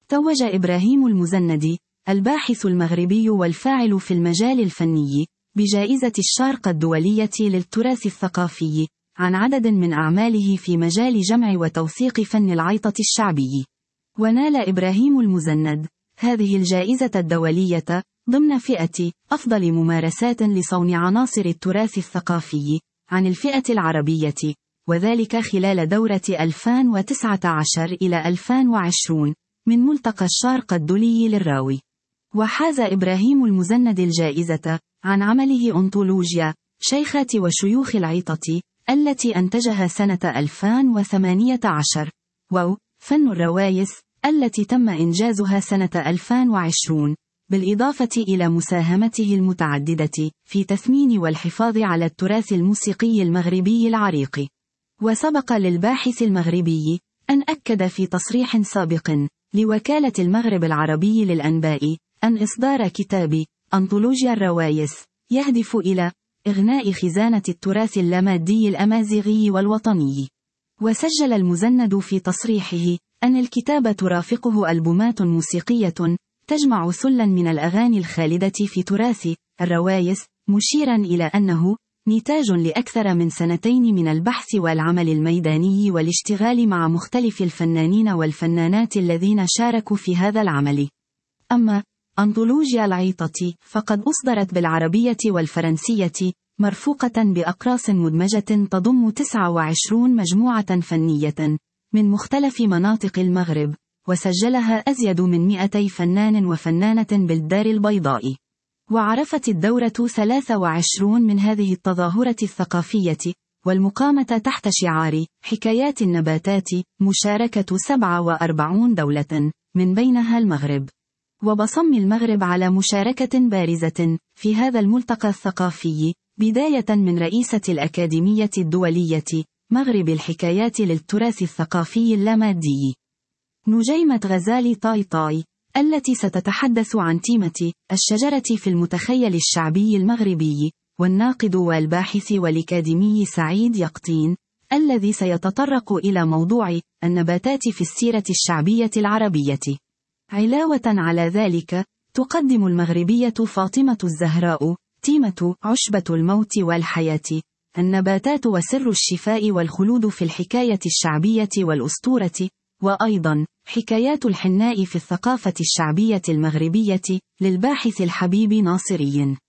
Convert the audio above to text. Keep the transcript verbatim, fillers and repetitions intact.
توج إبراهيم المزندي، الباحث المغربي والفاعل في المجال الفني، بجائزة الشارقة الدولية للتراث الثقافي، عن عدد من أعماله في مجال جمع وتوثيق فن العيطة الشعبي. ونال إبراهيم المزند هذه الجائزة الدولية ضمن فئة أفضل ممارسات لصون عناصر التراث الثقافي عن الفئة العربية، وذلك خلال دورة ألفين وتسعة عشر إلى ألفين وعشرين من ملتقى الشارقة الدولي للراوي. وحاز إبراهيم المزند الجائزة عن عمله أنطولوجيا شيخات وشيوخ العيطة التي أنتجها سنة ألفين وثمانية عشر، و فن الروايس التي تم إنجازها سنة ألفين وعشرين، بالإضافة إلى مساهمته المتعددة في تثمين والحفاظ على التراث الموسيقي المغربي العريق. وسبق للباحث المغربي أن أكد في تصريح سابق لوكالة المغرب العربي للأنباء أن إصدار كتاب أنطولوجيا الروايس يهدف إلى إغناء خزانة التراث اللامادي الأمازيغي والوطني. وسجل المزند في تصريحه أن الكتاب ترافقه ألبومات موسيقية تجمع ثلا من الأغاني الخالدة في تراث الروايس، مشيرا إلى أنه نتاج لأكثر من سنتين من البحث والعمل الميداني والاشتغال مع مختلف الفنانين والفنانات الذين شاركوا في هذا العمل. أما أنطولوجيا العيطة فقد أصدرت بالعربية والفرنسية، مرفوقة بأقراص مدمجة تضم تسعة وعشرين مجموعة فنية من مختلف مناطق المغرب، وسجلها أزيد من مئتي فنان وفنانة بالدار البيضاء. وعرفت الدورة ثلاث وعشرين من هذه التظاهرة الثقافية والمقامة تحت شعار حكايات النباتات مشاركة سبعة وأربعين دولة من بينها المغرب. وبصم المغرب على مشاركة بارزة في هذا الملتقى الثقافي، بداية من رئيسة الأكاديمية الدولية مغرب الحكايات للتراث الثقافي اللامادي نجيمة غزالي طاي طاي، التي ستتحدث عن تيمة الشجرة في المتخيل الشعبي المغربي، والناقد والباحث والأكاديمي سعيد يقطين، الذي سيتطرق إلى موضوع النباتات في السيرة الشعبية العربية. علاوة على ذلك، تقدم المغربية فاطمة الزهراء تيمة عشبة الموت والحياة، النباتات وسر الشفاء والخلود في الحكاية الشعبية والأسطورة، وأيضا حكايات الحناء في الثقافة الشعبية المغربية للباحث الحبيب ناصري.